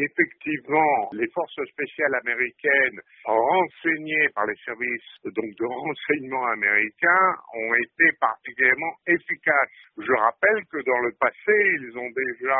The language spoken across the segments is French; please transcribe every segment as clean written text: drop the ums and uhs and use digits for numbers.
effectivement, les forces spéciales américaines, renseignées par les services de renseignement américains, ont été particulièrement efficaces. Je rappelle que dans le passé, ils ont déjà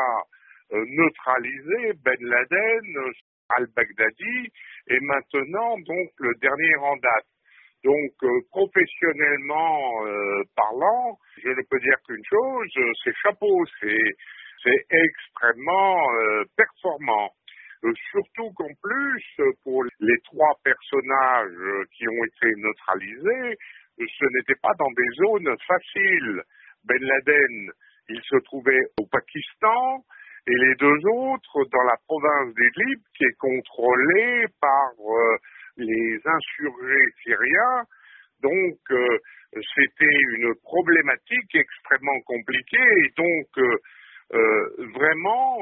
neutralisé Ben Laden, al-Baghdadi, et maintenant, donc, le dernier en date. Donc, professionnellement parlant, je ne peux dire qu'une chose, c'est chapeau, c'est extrêmement performant. Surtout qu'en plus, pour les 3 personnages qui ont été neutralisés, ce n'était pas dans des zones faciles. Ben Laden, il se trouvait au Pakistan, et les 2 autres dans la province d'Idlib, qui est contrôlée par les insurgés syriens. Donc, c'était une problématique extrêmement compliquée. Et donc, vraiment,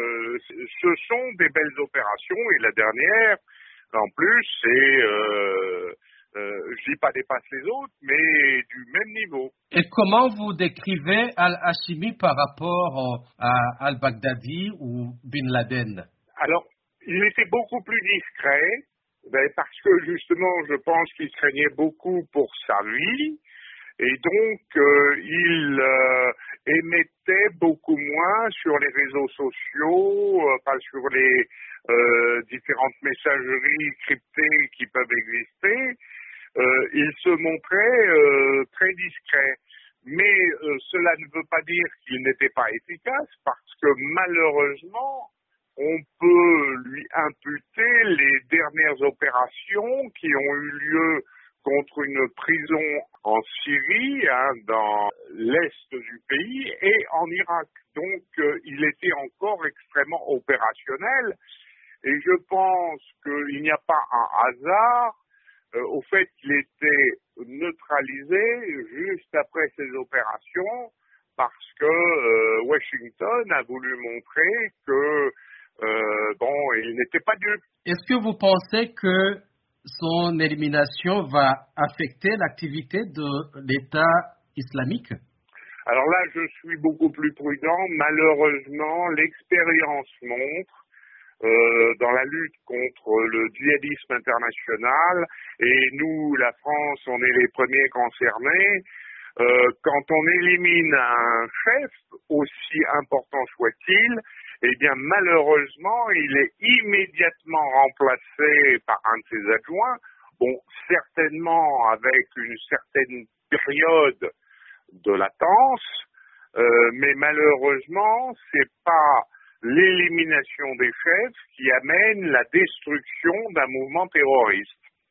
ce sont des belles opérations. Et la dernière, en plus, c'est, je dis pas dépasse les autres, mais du même niveau. Et comment vous décrivez Al-Hashimi par rapport à al-Baghdadi ou Bin Laden? Alors, il était beaucoup plus discret, parce que justement, je pense qu'il craignait beaucoup pour sa vie, et donc il émettait beaucoup moins sur les réseaux sociaux, pas sur les différentes messageries cryptées qui peuvent exister. Il se montrait très discret. Mais cela ne veut pas dire qu'il n'était pas efficace, parce que malheureusement, on peut lui imputer les dernières opérations qui ont eu lieu contre une prison en Syrie, dans l'est du pays, et en Irak. Donc, il était encore extrêmement opérationnel. Et je pense qu'il n'y a pas un hasard au fait qu'il était neutralisé juste après ces opérations, parce que Washington a voulu montrer que il n'était pas dupe. Est-ce que vous pensez que son élimination va affecter l'activité de l'État islamique? Alors là, je suis beaucoup plus prudent. Malheureusement, l'expérience montre dans la lutte contre le djihadisme international, et nous, la France, on est les premiers concernés. Quand on élimine un chef, aussi important soit-il, eh bien malheureusement, il est immédiatement remplacé par un de ses adjoints, certainement avec une certaine période de latence, mais malheureusement, c'est pas l'élimination des chefs qui amène la destruction d'un mouvement terroriste.